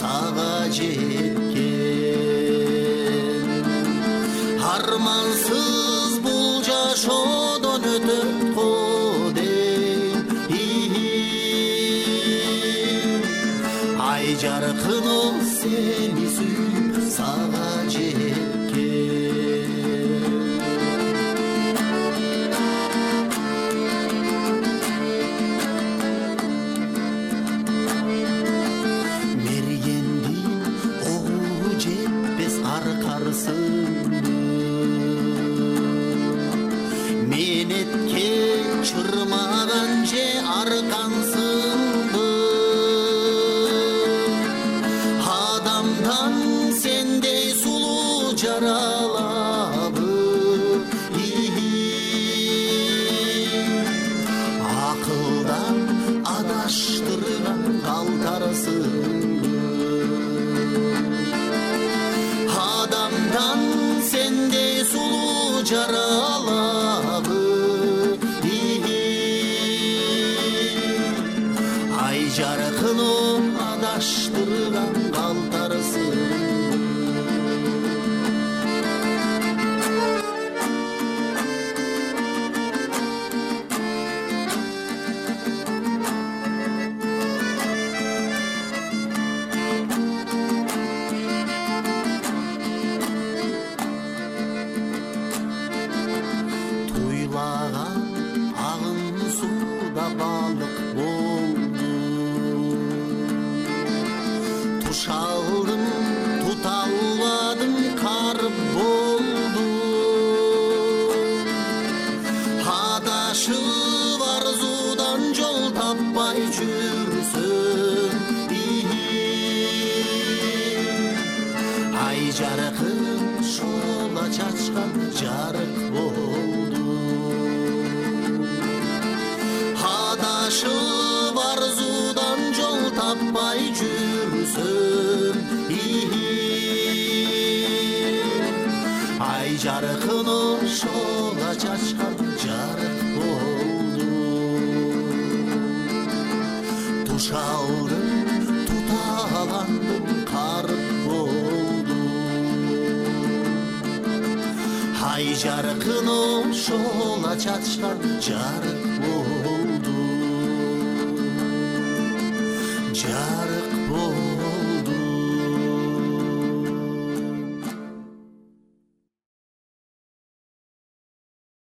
сага жеткен. Армансыз бул жашоодон өтөт го дейм. Ай жаркыным сени сүйүп сага жеткен. Мергендин огу жетпес аркарсыңды, менетке чырмаган же аркансыңды. Адамдан сендей сулуу жаралабы, акылдан адаштырган калтарсыңды. Адамдан сендей сулуу жаралабы, ай жаркыным адаштырган калтарсыңды. Туйлаган агын сууда балык болду. Туша алдым, тута албадым, карып болду. Адашып арзудан жол таппай жүрсөм, ай жаркын шола чачкан жарык болду. Адашып арзудан жол таппай жүрсөм, ай жаркыны шола чачкан жарык болду. Туша алдым, тута алгандым, карып болду. Ай жаркыны шола чачкан жарык болду.